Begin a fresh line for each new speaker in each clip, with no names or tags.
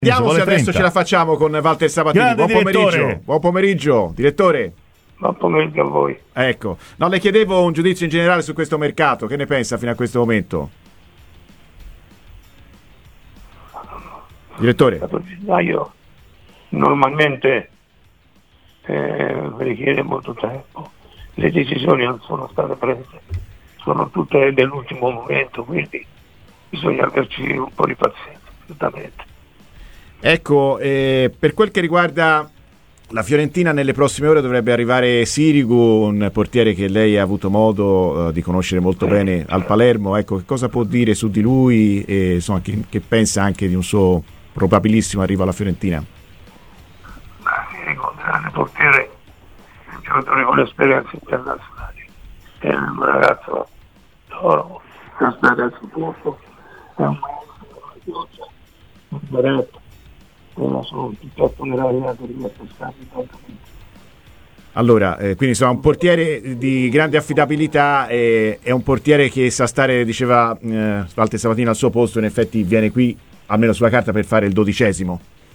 Vediamo se adesso ce la facciamo con Walter Sabatini.
Grande
Buon pomeriggio.
direttore.
Buon pomeriggio, direttore.
Buon pomeriggio a voi.
Ecco, no, le chiedevo un giudizio in generale su questo mercato. Che ne pensa fino a questo momento? Direttore.
Il gennaio normalmente richiede molto tempo. Le decisioni non sono state prese, sono tutte dell'ultimo momento, quindi bisogna averci un po' di pazienza, certamente.
Ecco, per quel che riguarda la Fiorentina, nelle prossime ore dovrebbe arrivare Sirigu, un portiere che lei ha avuto modo di conoscere molto bene al Palermo. Ecco, che cosa può dire su di lui e insomma, che pensa anche di un suo probabilissimo arrivo alla Fiorentina?
Sirigu è un grande portiere, un giocatore con esperienze internazionali, è un ragazzo d'oro, che aspetta il suo posto, è un maestro, un baretto. Sono piuttosto meravigliato di questo scambio.
Allora, quindi insomma un portiere di grande affidabilità, è un portiere che sa stare, diceva Walter Sabatini, al suo posto. In effetti viene qui, almeno sulla carta, per fare il 12°.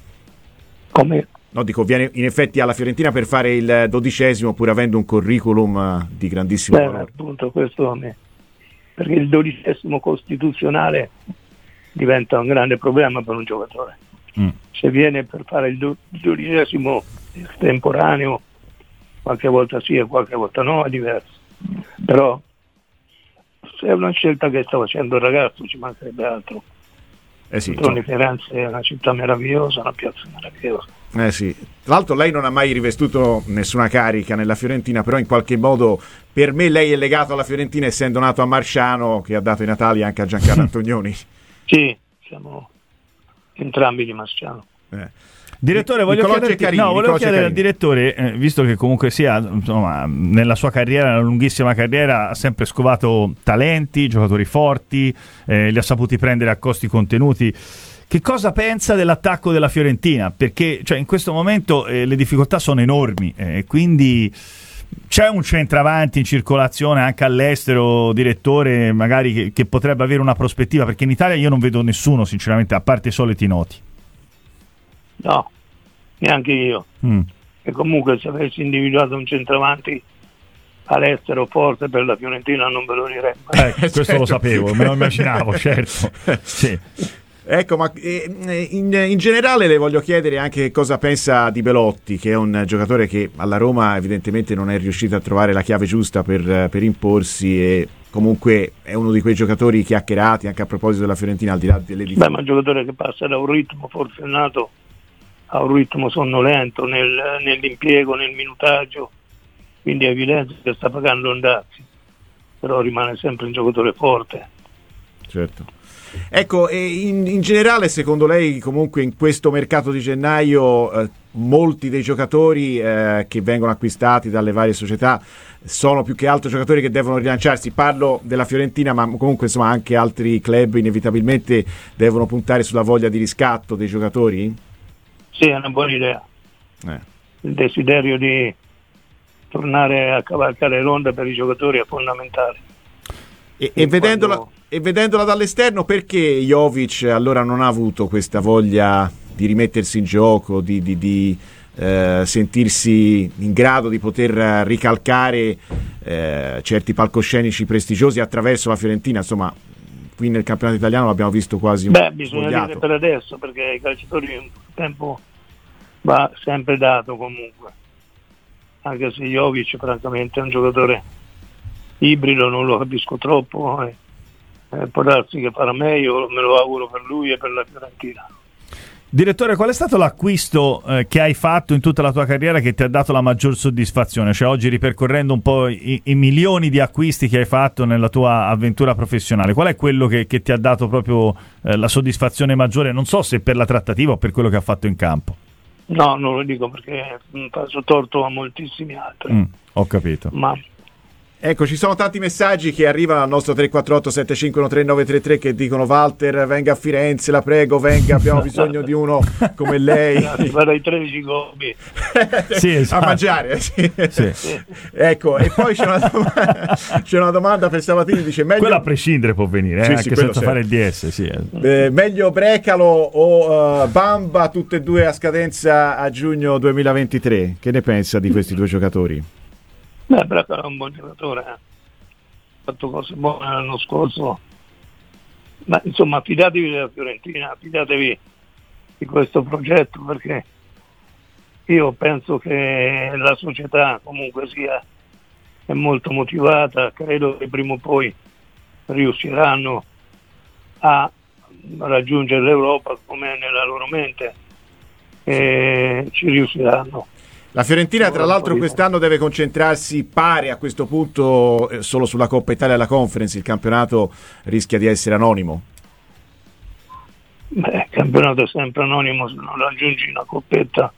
Come?
No, dico, viene in effetti alla Fiorentina per fare il 12°, pur avendo un curriculum di grandissimo valore.
Appunto, questo a me, perché il 12° costituzionale diventa un grande problema per un giocatore. Se viene per fare il 12° temporaneo, qualche volta sì e qualche volta no, è diverso. Però se è una scelta che sta facendo il ragazzo, ci mancherebbe altro.
Sì,
Firenze è una città meravigliosa, una piazza meravigliosa.
Sì. Tra l'altro lei non ha mai rivestuto nessuna carica nella Fiorentina, però in qualche modo per me lei è legato alla Fiorentina, essendo nato a Marsciano, che ha dato i natali anche a Giancarlo Antonioni.
Sì, siamo entrambi di Marsciano.
Direttore, volevo chiedere al direttore, visto che comunque sia, insomma, nella sua carriera, nella lunghissima carriera, ha sempre scovato talenti, giocatori forti, li ha saputi prendere a costi contenuti. Che cosa pensa dell'attacco della Fiorentina? Perché cioè, in questo momento le difficoltà sono enormi, quindi c'è un centravanti in circolazione anche all'estero, direttore, magari che potrebbe avere una prospettiva, perché in Italia io non vedo nessuno, sinceramente, a parte i soliti noti.
No, neanche io. E comunque se avessi individuato un centravanti all'estero forte per la Fiorentina non ve lo direi mai.
Questo certo. Lo sapevo, me lo immaginavo, certo. Sì.
Ecco, ma in generale le voglio chiedere anche cosa pensa di Belotti, che è un giocatore che alla Roma evidentemente non è riuscito a trovare la chiave giusta per imporsi, e comunque è uno di quei giocatori chiacchierati anche a proposito della Fiorentina, al di là delle difficoltà.
Ma è un giocatore che passa da un ritmo fortunato a un ritmo sonnolento nell'impiego, nel minutaggio, quindi è evidente che sta pagando un dazi, però rimane sempre un giocatore forte.
Certo. Ecco, e in generale secondo lei comunque in questo mercato di gennaio molti dei giocatori che vengono acquistati dalle varie società sono più che altro giocatori che devono rilanciarsi? Parlo della Fiorentina, ma comunque insomma anche altri club inevitabilmente devono puntare sulla voglia di riscatto dei giocatori?
Sì, è una buona idea. Il desiderio di tornare a cavalcare l'onda per i giocatori è fondamentale.
E vedendola dall'esterno, perché Jovic allora non ha avuto questa voglia di rimettersi in gioco, di sentirsi in grado di poter ricalcare certi palcoscenici prestigiosi attraverso la Fiorentina? Insomma, qui nel campionato italiano l'abbiamo visto quasi
bisogna dire per adesso, perché ai calciatori un tempo va sempre dato comunque, anche se Jovic francamente è un giocatore ibrido, non lo capisco troppo, può darsi che farà meglio, me lo auguro per lui e per la Fiorentina.
Direttore, qual è stato l'acquisto che hai fatto in tutta la tua carriera che ti ha dato la maggior soddisfazione? Cioè oggi, ripercorrendo un po' i milioni di acquisti che hai fatto nella tua avventura professionale, qual è quello che ti ha dato proprio la soddisfazione maggiore? Non so se per la trattativa o per quello che ha fatto in campo.
No, non lo dico perché faccio torto a moltissimi altri.
Ho capito.
Ma
Ecco, ci sono tanti messaggi che arrivano al nostro 348-751-3933 che dicono: Walter, venga a Firenze, la prego, venga, abbiamo bisogno di uno come lei.
Farei 13 gobi.
Sì, esatto.
A mangiare. Sì.
Sì.
Ecco, e poi c'è una domanda per Sabatini, dice: meglio...
Quello a prescindere può venire,
sì,
anche senza fare il DS. Sì.
Meglio Brecalo o Bamba, tutte e due a scadenza a giugno 2023. Che ne pensa di questi due giocatori?
Brecalo è un buon giocatore, ha fatto cose buone l'anno scorso, ma insomma fidatevi della Fiorentina, fidatevi di questo progetto, perché io penso che la società comunque è molto motivata, credo che prima o poi riusciranno a raggiungere l'Europa come è nella loro mente, e ci riusciranno.
La Fiorentina tra l'altro quest'anno deve concentrarsi, pare a questo punto, solo sulla Coppa Italia e la Conference. Il campionato rischia di essere anonimo.
Il campionato è sempre anonimo se non raggiungi una coppetta,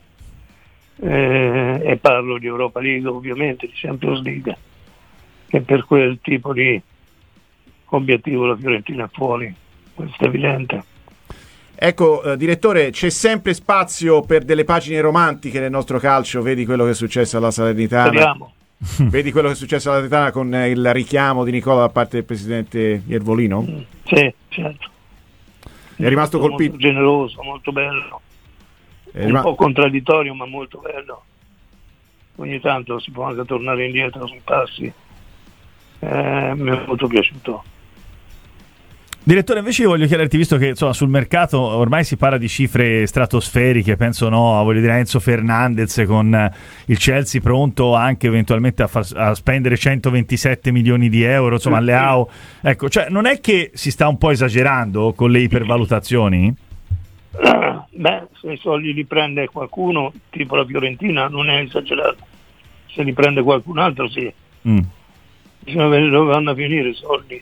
e parlo di Europa League, ovviamente, di Champions League, che per quel tipo di obiettivo la Fiorentina è fuori, questo è evidente.
Ecco, direttore, c'è sempre spazio per delle pagine romantiche nel nostro calcio. Vedi quello che è successo alla Salernitana.
Speriamo.
Vedi quello che è successo alla Salernitana con il richiamo di Nicola da parte del presidente Iervolino?
Sì, certo.
È rimasto colpito.
Molto generoso, molto bello. Un po' contraddittorio, ma molto bello. Ogni tanto si può anche tornare indietro sui passi. Mi è molto piaciuto.
Direttore, invece io voglio chiederti, visto che insomma sul mercato ormai si parla di cifre stratosferiche, penso a Enzo Fernandez, con il Chelsea pronto anche eventualmente a spendere 127 milioni di euro, insomma Leao, ecco, cioè non è che si sta un po' esagerando con le ipervalutazioni?
Se i soldi li prende qualcuno, tipo la Fiorentina, non è esagerato. Se li prende qualcun altro, sì. Bisogna vedere dove vanno a finire i soldi.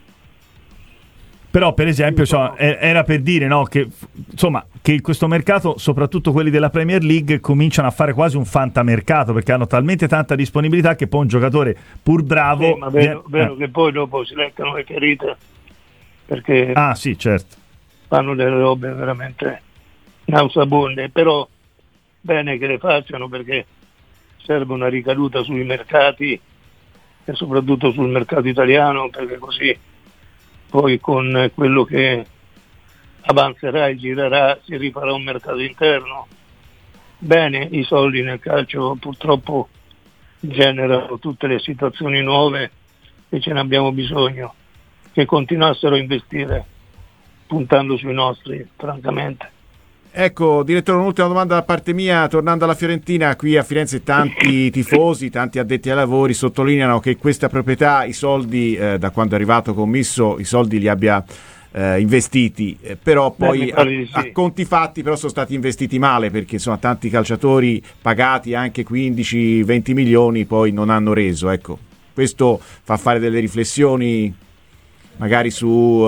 Però per esempio era per dire, no, che insomma che in questo mercato, soprattutto quelli della Premier League, cominciano a fare quasi un fantamercato, perché hanno talmente tanta disponibilità che poi un giocatore pur bravo...
Sì, ma vero che poi dopo si leccano le ferite, perché
sì, certo,
fanno delle robe veramente nauseabonde, però bene che le facciano, perché serve una ricaduta sui mercati e soprattutto sul mercato italiano, perché così poi con quello che avanzerà e girerà si rifarà un mercato interno. Bene, i soldi nel calcio purtroppo generano tutte le situazioni nuove e ce ne abbiamo bisogno, che continuassero a investire puntando sui nostri, francamente.
Ecco, direttore, un'ultima domanda da parte mia. Tornando alla Fiorentina, qui a Firenze tanti tifosi, tanti addetti ai lavori sottolineano che questa proprietà, i soldi, da quando è arrivato Commisso, i soldi li abbia investiti, però poi a conti fatti però sono stati investiti male, perché insomma tanti calciatori pagati anche 15-20 milioni poi non hanno reso. Ecco, questo fa fare delle riflessioni magari su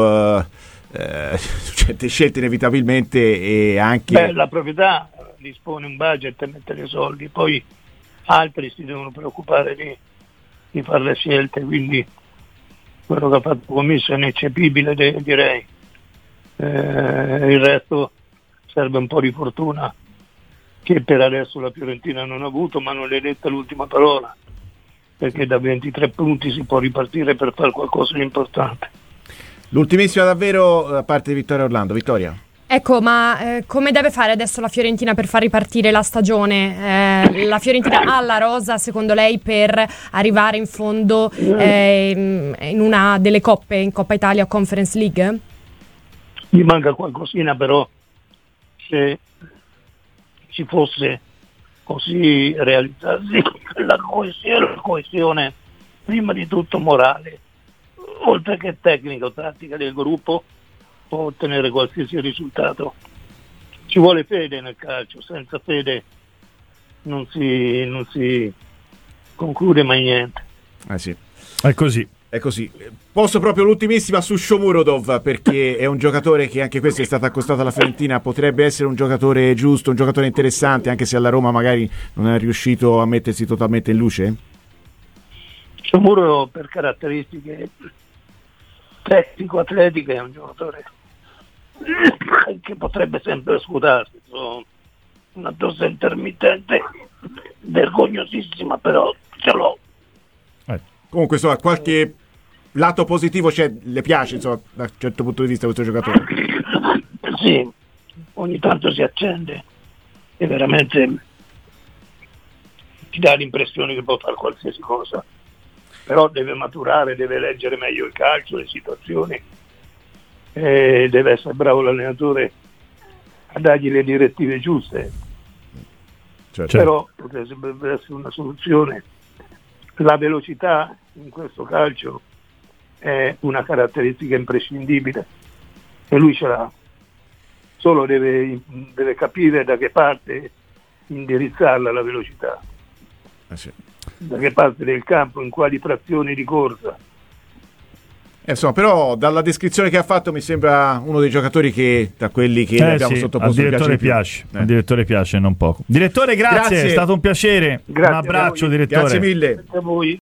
certe scelte inevitabilmente, e anche
la proprietà dispone un budget e mette dei soldi, poi altri si devono preoccupare di fare le scelte, quindi quello che ha fatto Commisso è ineccepibile, direi. Il resto serve un po' di fortuna, che per adesso la Fiorentina non ha avuto, ma non le è detta l'ultima parola, perché da 23 punti si può ripartire per fare qualcosa di importante.
L'ultimissima davvero da parte di Vittoria Orlando. Vittoria.
Ecco, ma come deve fare adesso la Fiorentina per far ripartire la stagione? La Fiorentina ha la rosa, secondo lei, per arrivare in fondo in una delle coppe, in Coppa Italia o Conference League?
Mi manca qualcosina, però se ci fosse così realizzarsi la coesione prima di tutto morale, oltre che tecnico-tattica del gruppo, può ottenere qualsiasi risultato. Ci vuole fede nel calcio, senza fede non si conclude mai niente.
Sì.
È così.
Posso proprio l'ultimissima su Shomurodov, perché è un giocatore che anche questo è stato accostato alla Fiorentina, potrebbe essere un giocatore giusto, un giocatore interessante, anche se alla Roma magari non è riuscito a mettersi totalmente in luce?
Sciomuro per caratteristiche tecnico-atletiche è un giocatore che potrebbe sempre scudarsi, una dose intermittente vergognosissima, però ce l'ho.
Comunque insomma, qualche lato positivo c'è, le piace insomma, da un certo punto di vista questo giocatore?
Sì, ogni tanto si accende e veramente ti dà l'impressione che può fare qualsiasi cosa, però deve maturare, deve leggere meglio il calcio, le situazioni, e deve essere bravo l'allenatore a dargli le direttive giuste.
Certo.
Però potrebbe essere una soluzione. La velocità in questo calcio è una caratteristica imprescindibile e lui ce l'ha, solo deve capire da che parte indirizzarla la velocità,
sì.
Da che parte del campo, in quali frazioni di corsa.
Insomma, però dalla descrizione che ha fatto mi sembra uno dei giocatori che, da quelli che abbiamo sottoposto,
al direttore piace. Al direttore piace non poco. Direttore, grazie, è stato un piacere.
Grazie,
un abbraccio direttore.
Grazie mille.
Grazie a voi.